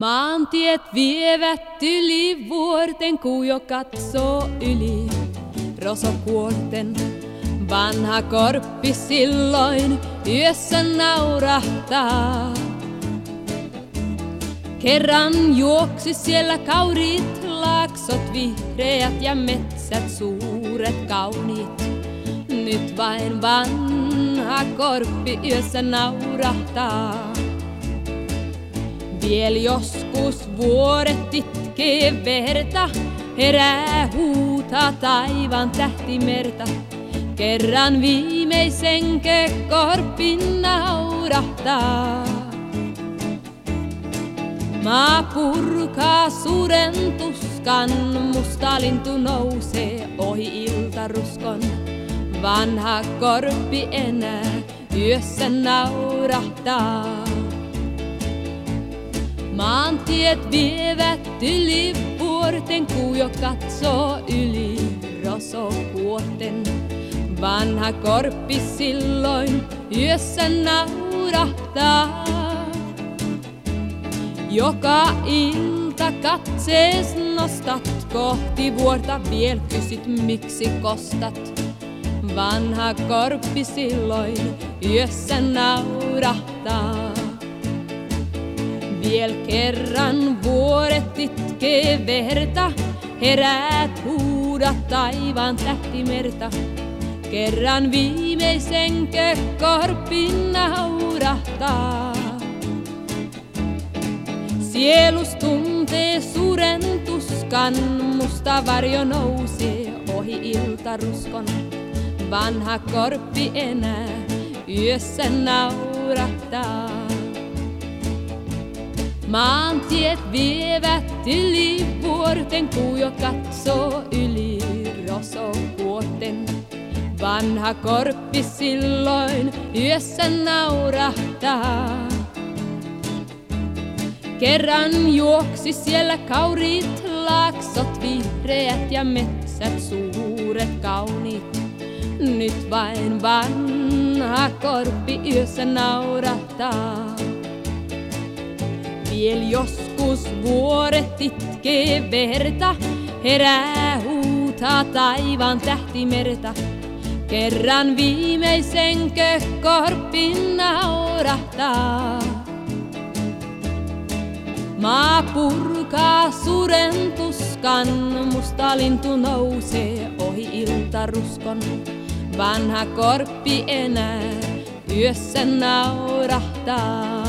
Maantiet vievät yli vuorten, Kuujo katsoo yli rosokuorten. Vanha korppi silloin yössä naurahtaa. Kerran juoksi siellä kauriit laaksot, vihreät ja metsät suuret kauniit. Nyt vain vanha korppi yössä naurahtaa. Viel joskus vuoret itkee verta, herää huutaa taivaan tähtimerta. Kerran viimeisenkö korppi naurahtaa. Maa purkaa suren tuskan, musta lintu nousee ohi iltaruskon. Vanha korppi enää yössä naurahtaa. Maantiet vievät yli vuorten, Kuujo katsoo yli rosokuorten. Vanha korppi silloin yössä naurahtaa. Joka ilta katsees nostat kohti vuorta, viel kysyt miksi kostat. Vanha korppi silloin yössä naurahtaa. Viel kerran vuoret itkee verta, heräät huudat taivaan tähtimerta. Kerran viimeisenkö korppi naurahtaa. Sielus tuntee suren tuskan, musta varjo nousee ohi iltaruskon. Vanha korppi enää yössä naurahtaa. Maantiet vievät yli vuorten, Kuujo katsoo yli rosokuorten. Vanha korppi silloin yössä naurahtaa. Kerran juoksi siellä kauriit laaksot, vihreät ja metsät suuret kauniit. Nyt vain vanha korppi yössä naurahtaa. Viel joskus vuoret itkee verta, herää huutaa taivaan tähtimerta. Kerran viimeisenkö korppi naurahtaa. Maa purkaa suren tuskan, musta lintu nousee ohi iltaruskon. Vanha korppi enää yössä naurahtaa.